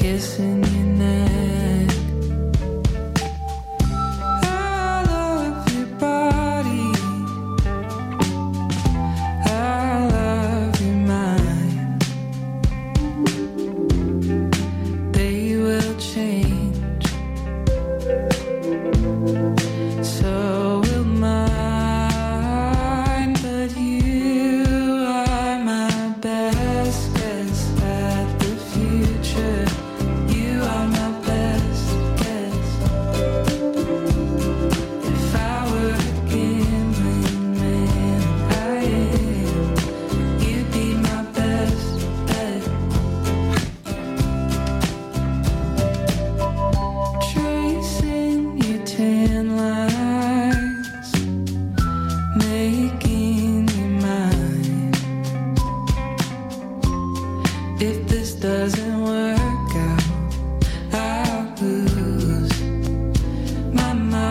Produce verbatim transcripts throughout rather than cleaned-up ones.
kissing your neck. I love your body, I love your mind. They will change, so will mine. But you are my best guess at the future. You are my best guess. If I were a gambling man, I am, you'd be my best bet. Tracing your tan lines, making you mine. If this doesn't work out, I'll lose my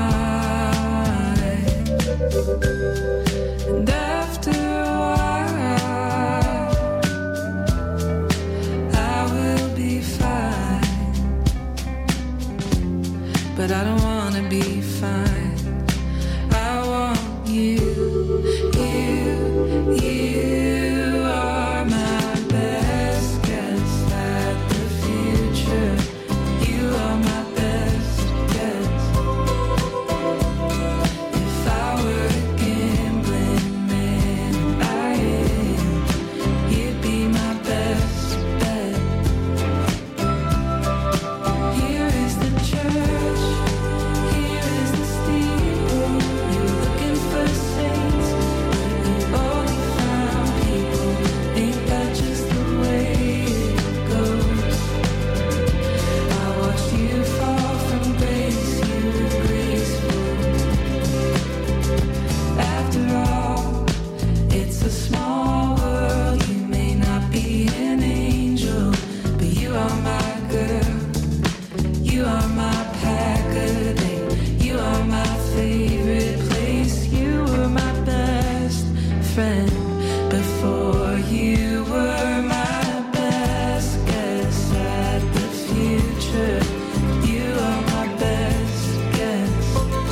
mind. And after a while, I will be fine. But I don't wanna be fine. I want you, you, you are my best guess at the future. You are my best guess. If I were a gambling man, I am, you'd be my best bet. Here is the church, here is the steeple. You're looking for saints, but you've only found people. Ain't that just the way it goes? I watched you fall from grace, you were graceful. After all, it's a small world. You may not be an angel, but you are my girl. You are my pack a day. You are my favorite place. You were my best friend before you were my best guess at the future. You are my best guess.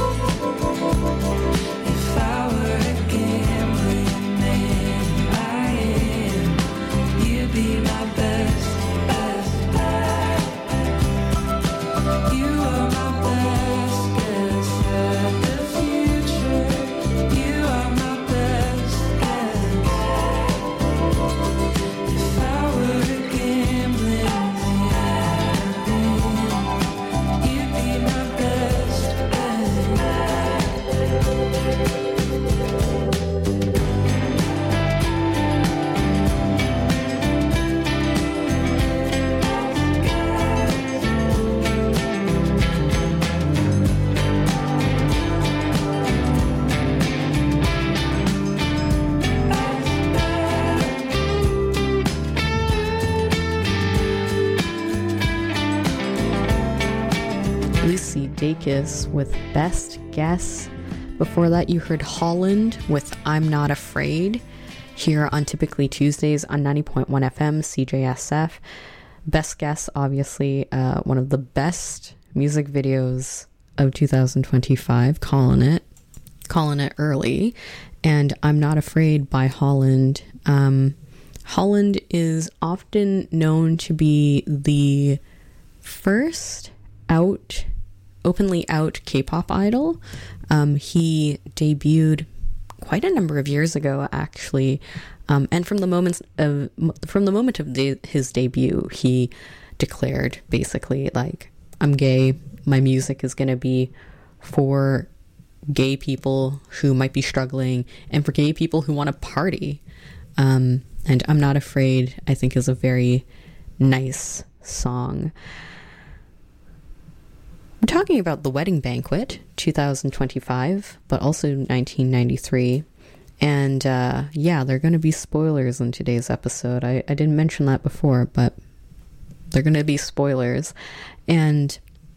If I were a gambling man, I am, you'd be my best, best, best. You are my best guess at the future. You are my best guess. If I were a gambling man, you'd be my best Lucy Dacus with Best Guess. Before that, you heard Holland with I'm Not Afraid here on Typically Tuesdays on ninety point one F M C J S F. Best Guess, obviously, uh, one of the best music videos of two thousand twenty-five, calling it, calling it early. And I'm Not Afraid by Holland. Um, Holland is often known to be the first out, openly out K-pop idol. Um, he debuted quite a number of years ago, actually, um, and from the moments of from the moment of de- his debut, he declared basically like, "I'm gay. My music is going to be for gay people who might be struggling, and for gay people who want to party." Um, and I'm Not Afraid, I think, is a very nice song. I'm talking about The Wedding Banquet, two thousand twenty-five, but also nineteen ninety-three. And uh, yeah, there are going to be spoilers in today's episode. I, I didn't mention that before, but they're going to be spoilers. And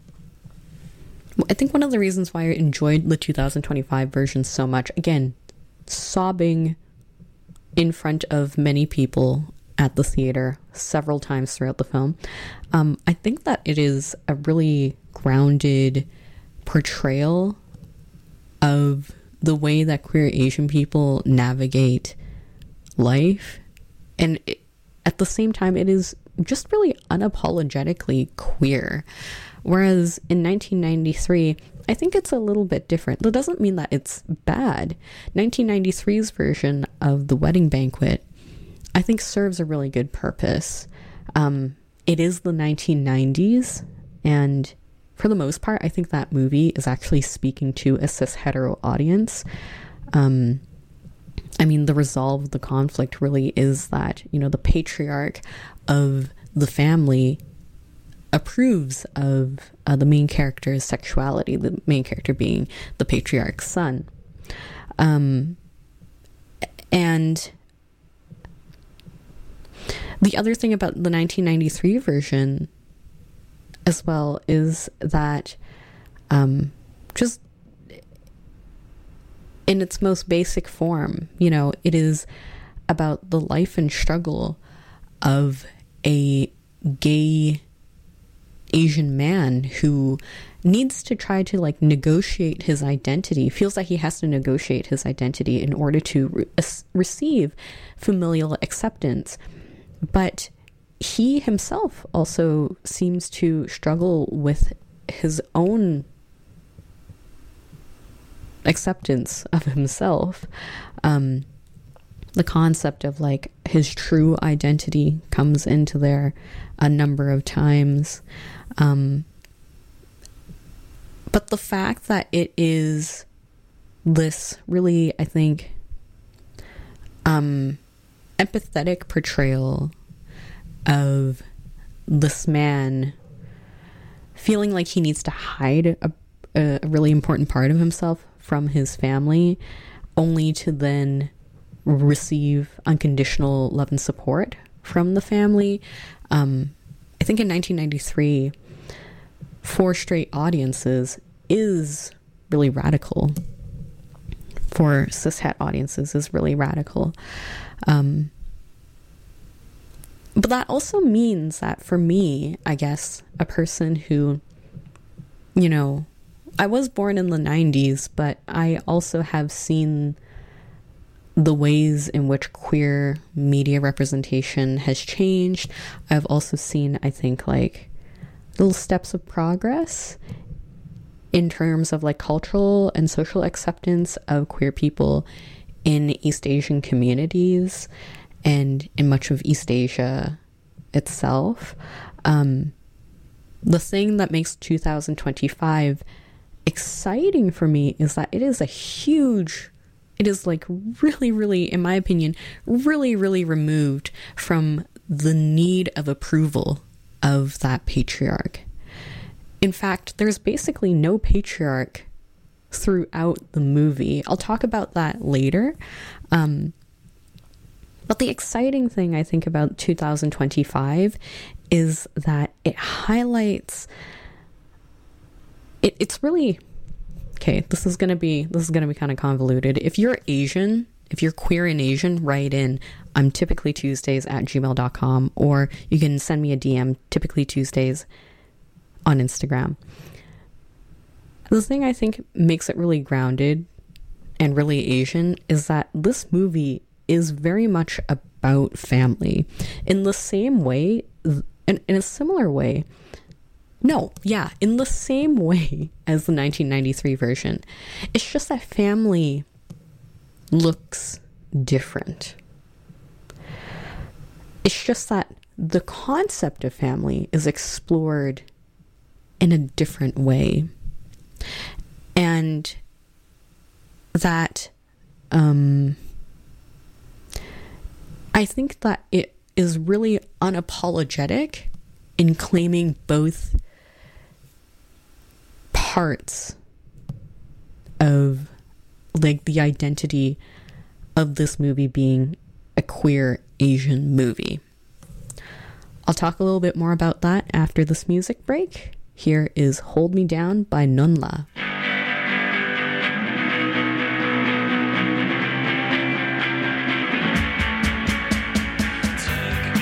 I think one of the reasons why I enjoyed the two thousand twenty-five version so much, again, sobbing in front of many people at the theater several times throughout the film. Um, I think that it is a really grounded portrayal of the way that queer Asian people navigate life. And it, at the same time, it is just really unapologetically queer. Whereas in nineteen ninety-three, I think it's a little bit different. That doesn't mean that it's bad. nineteen ninety-three's version of The Wedding Banquet, I think, serves a really good purpose. Um, it is the nineteen nineties, and for the most part, I think that movie is actually speaking to a cis hetero audience. Um, I mean, the resolve of the conflict really is that, you know, the patriarch of the family approves of uh, the main character's sexuality, the main character being the patriarch's son. Um, and the other thing about the nineteen ninety-three version as well is that um, just in its most basic form, you know, it is about the life and struggle of a gay Asian man who needs to try to like negotiate his identity, feels like he has to negotiate his identity in order to re- receive familial acceptance. But he himself also seems to struggle with his own acceptance of himself. Um, the concept of like his true identity comes into there a number of times. Um, but the fact that it is this really, I think, um, empathetic portrayal of this man feeling like he needs to hide a, a really important part of himself from his family, only to then receive unconditional love and support from the family. Um, I think in nineteen ninety-three, for straight audiences is really radical. For cishet audiences is really radical. Um, but that also means that for me, I guess, a person who, you know, I was born in the nineties, but I also have seen the ways in which queer media representation has changed. I've also seen, I think, like little steps of progress in terms of like cultural and social acceptance of queer people in East Asian communities and in much of East Asia itself. Um, the thing that makes two thousand twenty-five exciting for me is that it is a huge, it is like really, really, in my opinion, really, really removed from the need of approval of that patriarch. In fact, there's basically no patriarch throughout the movie. I'll talk about that later. Um, but the exciting thing I think about two thousand twenty-five is that it highlights, it, it's really, okay, this is going to be, this is going to be kind of convoluted. If you're Asian, if you're queer and Asian, write in, I'm typically Tuesdays at gmail dot com, or you can send me a D M, typically Tuesdays, on Instagram. The thing I think makes it really grounded and really Asian is that this movie is very much about family in the same way, in, in a similar way. No, yeah, in the same way as the nineteen ninety-three version. It's just that family looks different. It's just that the concept of family is explored in a different way. And that um, I think that it is really unapologetic in claiming both parts of like the identity of this movie being a queer Asian movie. I'll talk a little bit more about that after this music break. Here is Hold Me Down by Nunla. Take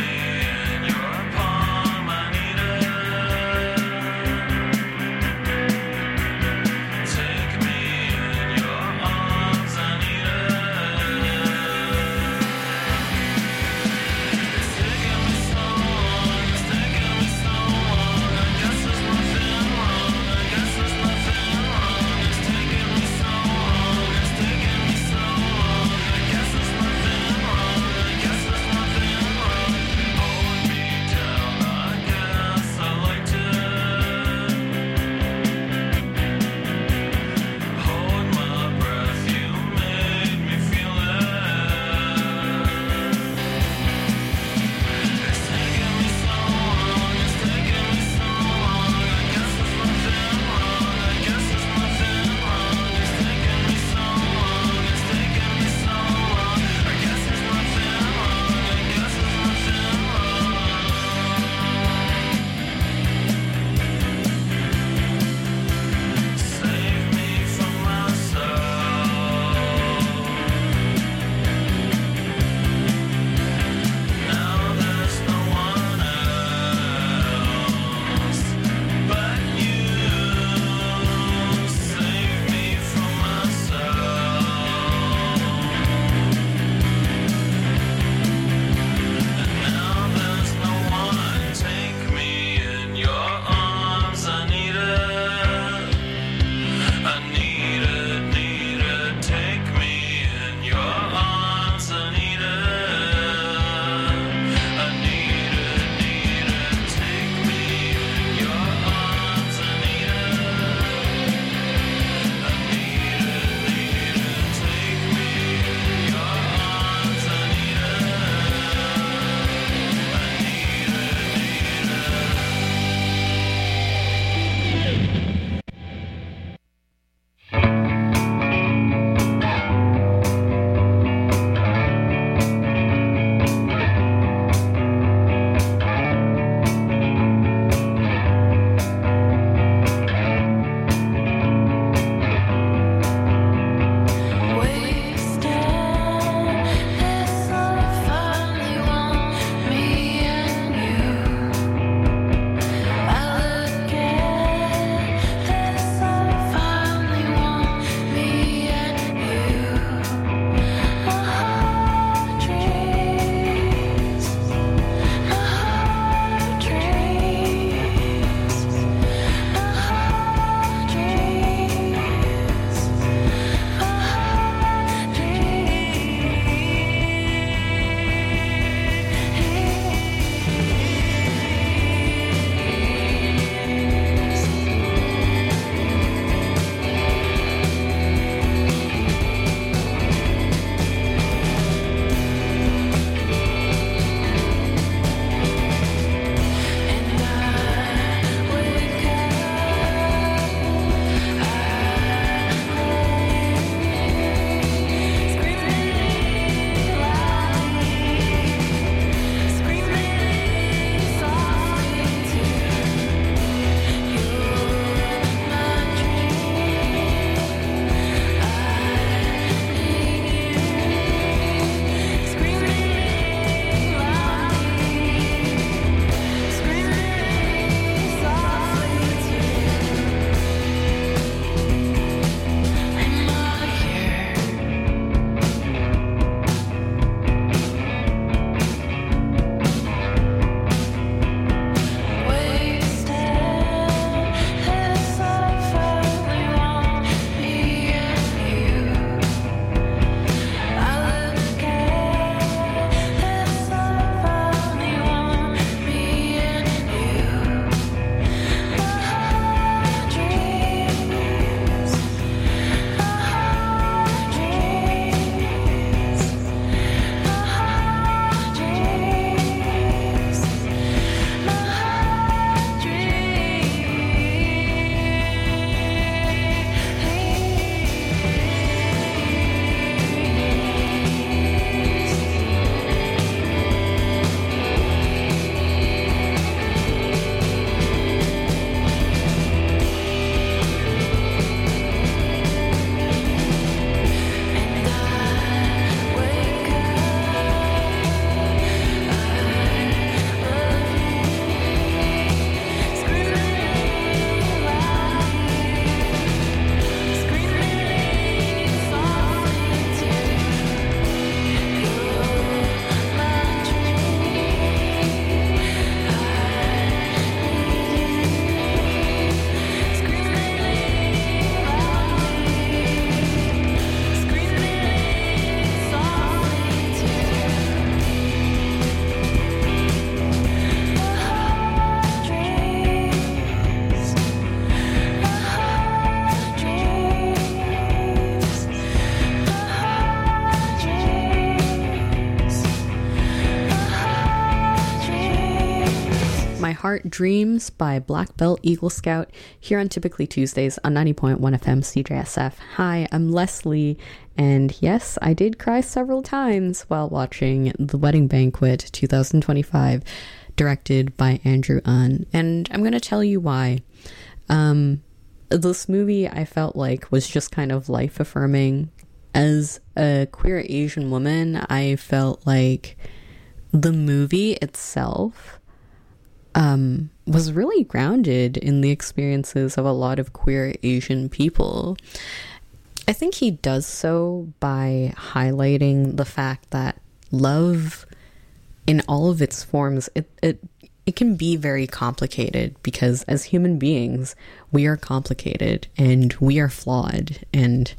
Heart Dreams by Black Belt Eagle Scout here on Typically Tuesdays on ninety point one F M C J S F. Hi, I'm Leslie, and yes, I did cry several times while watching The Wedding Banquet twenty twenty-five, directed by Andrew Ahn, and I'm going to tell you why. Um, this movie I felt like was just kind of life-affirming. As a queer Asian woman, I felt like the movie itself um, was really grounded in the experiences of a lot of queer Asian people. I think he does so by highlighting the fact that love in all of its forms, it, it, it can be very complicated, because as human beings, we are complicated and we are flawed, and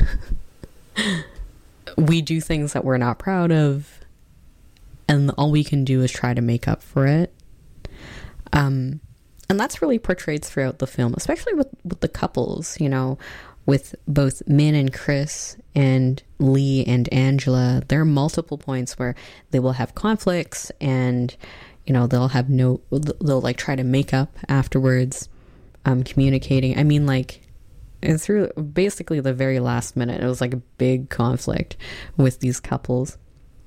we do things that we're not proud of, and all we can do is try to make up for it. Um, and that's really portrayed throughout the film, especially with, with the couples, you know, with both Min and Chris and Lee and Angela. There are multiple points where they will have conflicts, and, you know, they'll have no, they'll like try to make up afterwards, um, communicating. I mean, like, and through basically the very last minute, it was like a big conflict with these couples.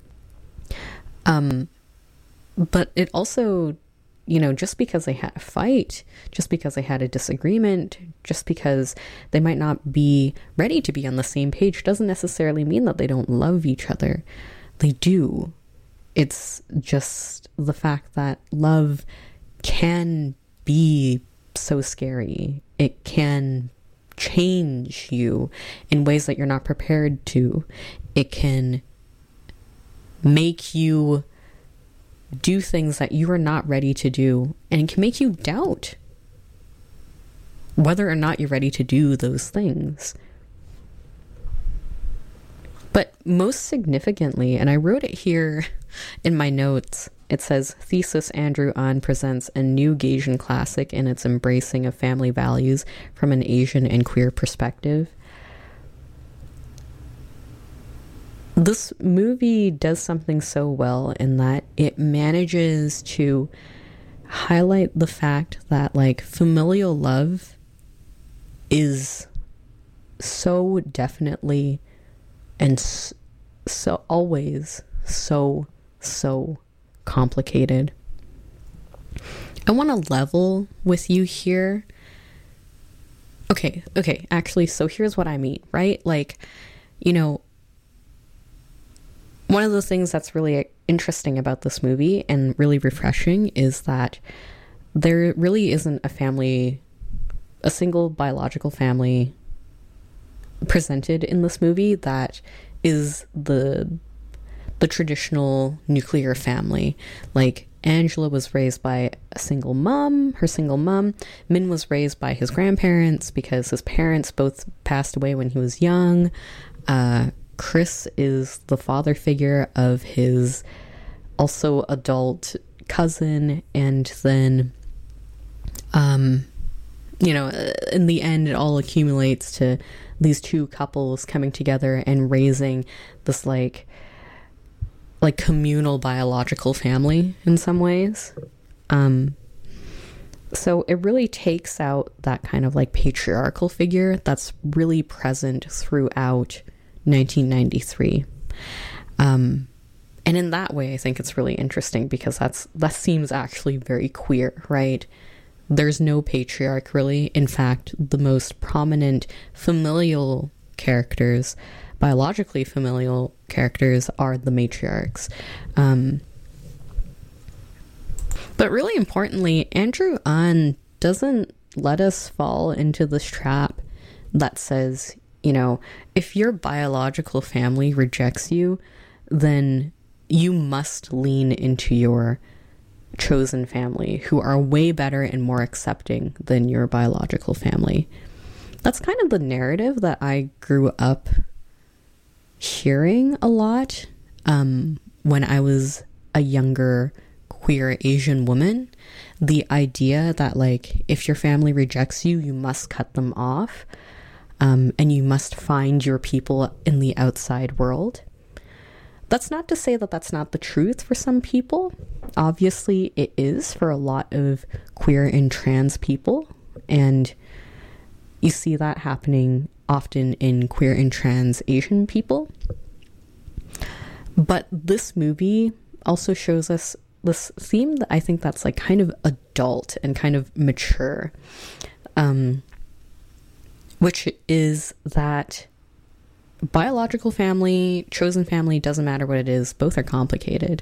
Um, but it also, you know, just because they had a fight, just because they had a disagreement, just because they might not be ready to be on the same page, doesn't necessarily mean that they don't love each other. They do. It's just the fact that love can be so scary. It can change you in ways that you're not prepared to. It can make you do things that you are not ready to do, and it can make you doubt whether or not you're ready to do those things. But most significantly, and I wrote it here in my notes, it says, Thesis Andrew Ahn presents a new Gaysian classic in its embracing of family values from an Asian and queer perspective. This movie does something so well in that it manages to highlight the fact that, like, familial love is so definitely and so always so, so complicated. I want to level with you here. Okay, okay, actually, so here's what I mean, right? Like, you know, one of the things that's really interesting about this movie and really refreshing is that there really isn't a family, a single biological family presented in this movie that is the the traditional nuclear family. Like, Angela was raised by a single mom, her single mom. Min was raised by his grandparents because his parents both passed away when he was young. Uh, Chris is the father figure of his also adult cousin, and then, um, you know, in the end, it all accumulates to these two couples coming together and raising this, like, like communal biological family in some ways. Um, so it really takes out that kind of like patriarchal figure that's really present throughout nineteen ninety-three. Um, and in that way, I think it's really interesting because that's that seems actually very queer, right? There's no patriarch, really. In fact, the most prominent familial characters, biologically familial characters, are the matriarchs. Um, but really importantly, Andrew Ahn doesn't let us fall into this trap that says, you know, if your biological family rejects you, then you must lean into your chosen family, who are way better and more accepting than your biological family. That's kind of the narrative that I grew up hearing a lot um, when I was a younger queer Asian woman. The idea that, like, if your family rejects you, you must cut them off, um, and you must find your people in the outside world. That's not to say that that's not the truth for some people. Obviously, it is for a lot of queer and trans people. And you see that happening often in queer and trans Asian people. But this movie also shows us this theme that I think that's like kind of adult and kind of mature. Um, which is that biological family, chosen family, doesn't matter what it is, both are complicated.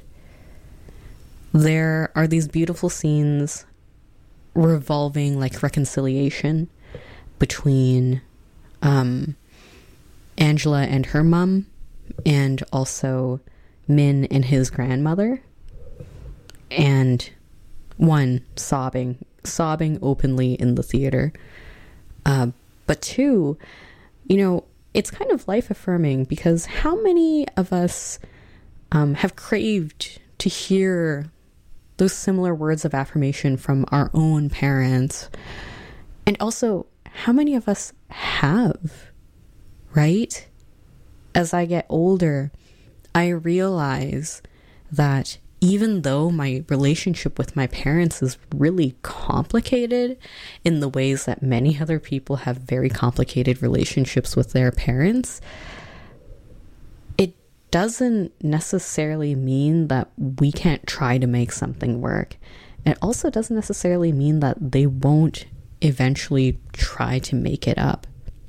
There are these beautiful scenes revolving like reconciliation between um, Angela and her mom, and also Min and his grandmother. And one, sobbing, sobbing openly in the theater. Uh, but two, you know, it's kind of life affirming, because how many of us um, have craved to hear those similar words of affirmation from our own parents? And also, how many of us have, right? As I get older, I realize that even though my relationship with my parents is really complicated in the ways that many other people have very complicated relationships with their parents, it doesn't necessarily mean that we can't try to make something work. It also doesn't necessarily mean that they won't eventually try to make it up.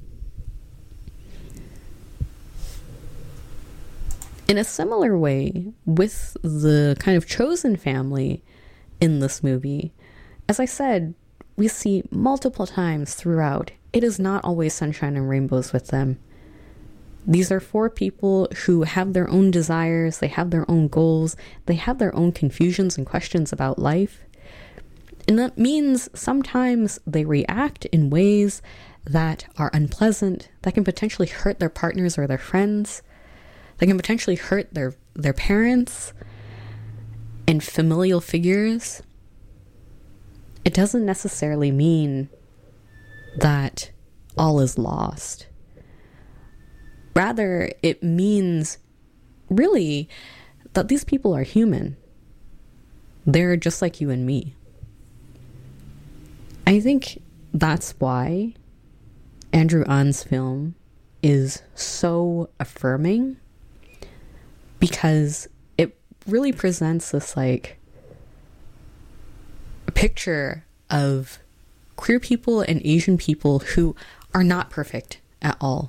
In a similar way, with the kind of chosen family in this movie, as I said, we see multiple times throughout, it is not always sunshine and rainbows with them. These are four people who have their own desires, they have their own goals, they have their own confusions and questions about life. And that means sometimes they react in ways that are unpleasant, that can potentially hurt their partners or their friends. They can potentially hurt their, their parents and familial figures. It doesn't necessarily mean that all is lost. Rather, it means really that these people are human. They're just like you and me. I think that's why Andrew An's film is so affirming, because it really presents this like a picture of queer people and Asian people who are not perfect at all.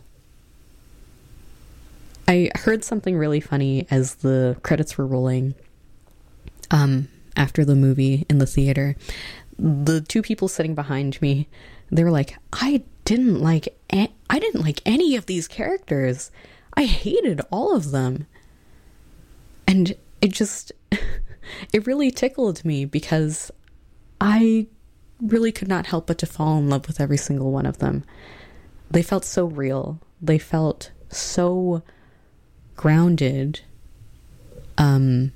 I heard something really funny as the credits were rolling um, after the movie in the theater. The two people sitting behind me, they were like, I didn't like a- I didn't like any of these characters. I hated all of them. And it just, it really tickled me, because I really could not help but to fall in love with every single one of them. They felt so real. They felt so grounded. Um,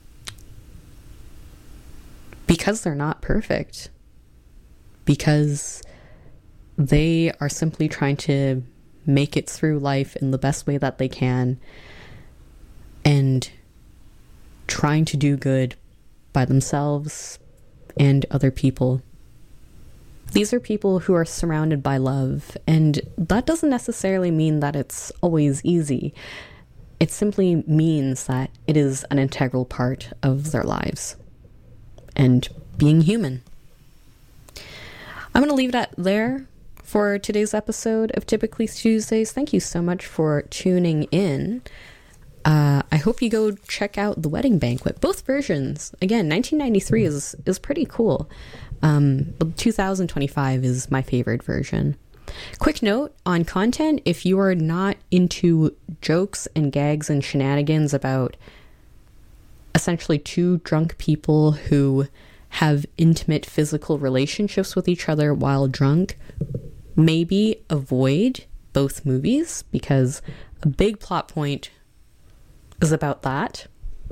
because they're not perfect. Because they are simply trying to make it through life in the best way that they can. And trying to do good by themselves and other people. These are people who are surrounded by love, and that doesn't necessarily mean that it's always easy. It simply means that it is an integral part of their lives and being human. I'm going to leave that there for today's episode of Typically Tuesdays. Thank you so much for tuning in. Uh, I hope you go check out The Wedding Banquet. Both versions. Again, nineteen ninety-three is, is pretty cool. Um, but two thousand twenty-five is my favorite version. Quick note on content: if you are not into jokes and gags and shenanigans about essentially two drunk people who have intimate physical relationships with each other while drunk, maybe avoid both movies, because a big plot point is about that.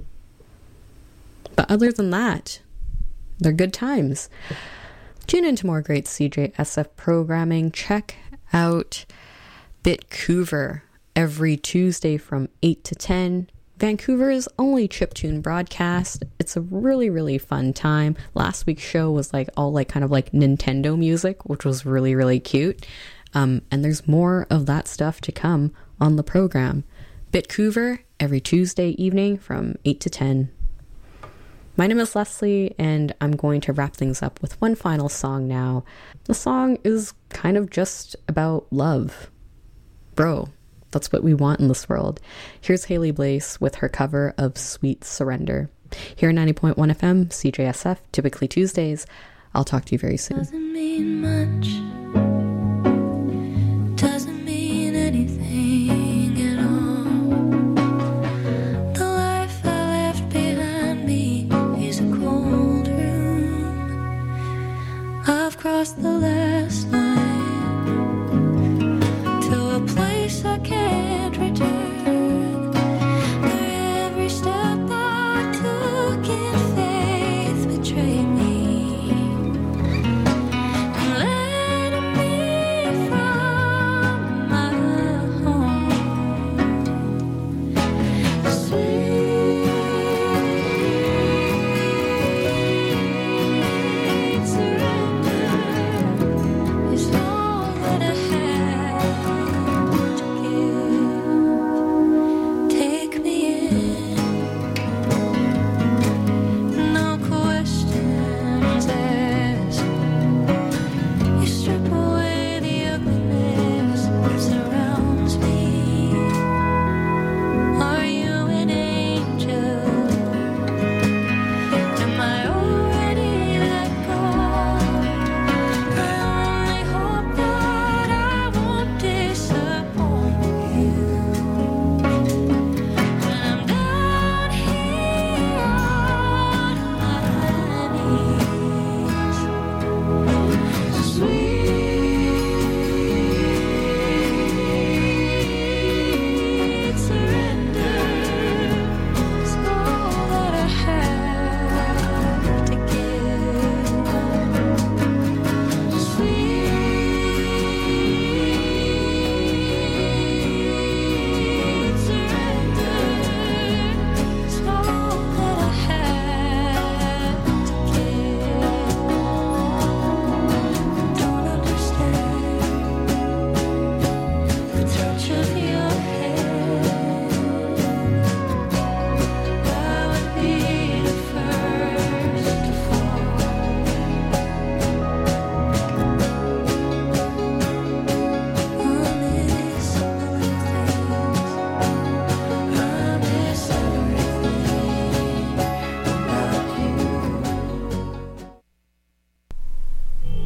But other than that, they're good times. Tune into more great C J S F programming. Check out Bitcouver every Tuesday from eight to ten, Vancouver's only chiptune broadcast. It's a really, really fun time. Last week's show was like all like kind of like Nintendo music, which was really, really cute. Um, and there's more of that stuff to come on the program. Bitcouver every Tuesday evening from eight to ten. My name is Leslie, and I'm going to wrap things up with one final song now. The song is kind of just about love. Bro, that's what we want in this world. Here's Haley Blaze with her cover of Sweet Surrender. Here at ninety point one F M, C J S F, typically Tuesdays. I'll talk to you very soon. Doesn't mean much. Doesn't mean anything at all. The life I left behind me is a cold room. I've crossed the last line.